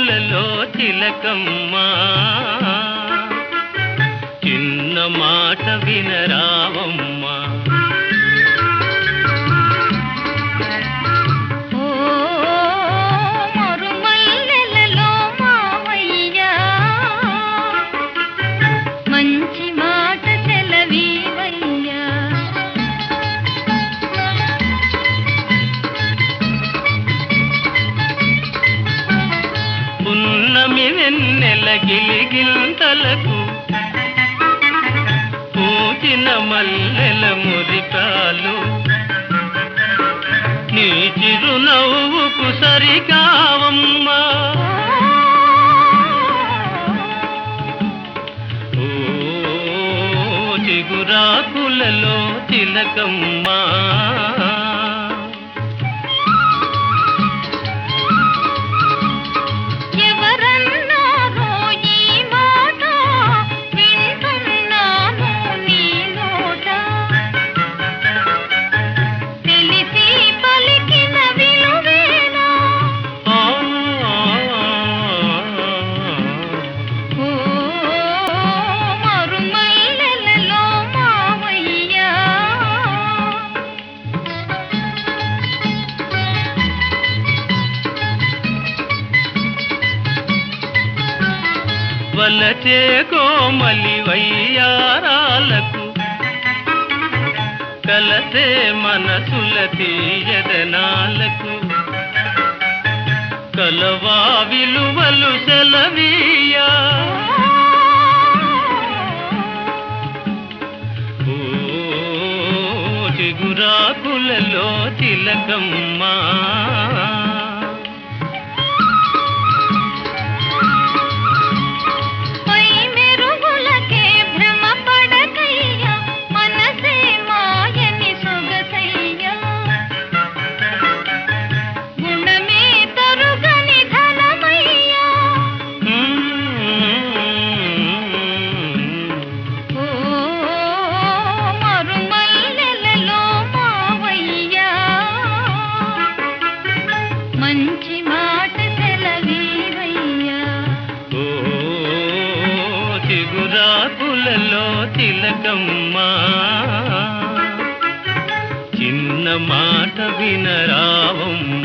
చిగురాకులలో చిలకమ్మా చిన్న మాట వినరావమ్మా. మంచి మాట సెలవీవయ్యా. పున్నమి వెన్నెల గిలిగింతలకు పూచిన మల్లెల మురికాలు నీ చిరునవ్వుకు సరికావమ్మా. చిగురాకులలో చిలకమ్మా ఎవరన్నారో ఈ మాట వింటున్నాను నీ నోట. తెలిసి పలికిన విలువేనా వలచే కోమలి వయ్యారాలకు కలసే మనసుల తీయదనాలకు కలవా విలువలు సెలవీయా. ఓ చిగురాకులలో చిలకమ్మా మంచి మాట సెలవీవయ్యా. చిగురాకులలో చిలకమ్మా చిన్న మాట వినరావమ్మా.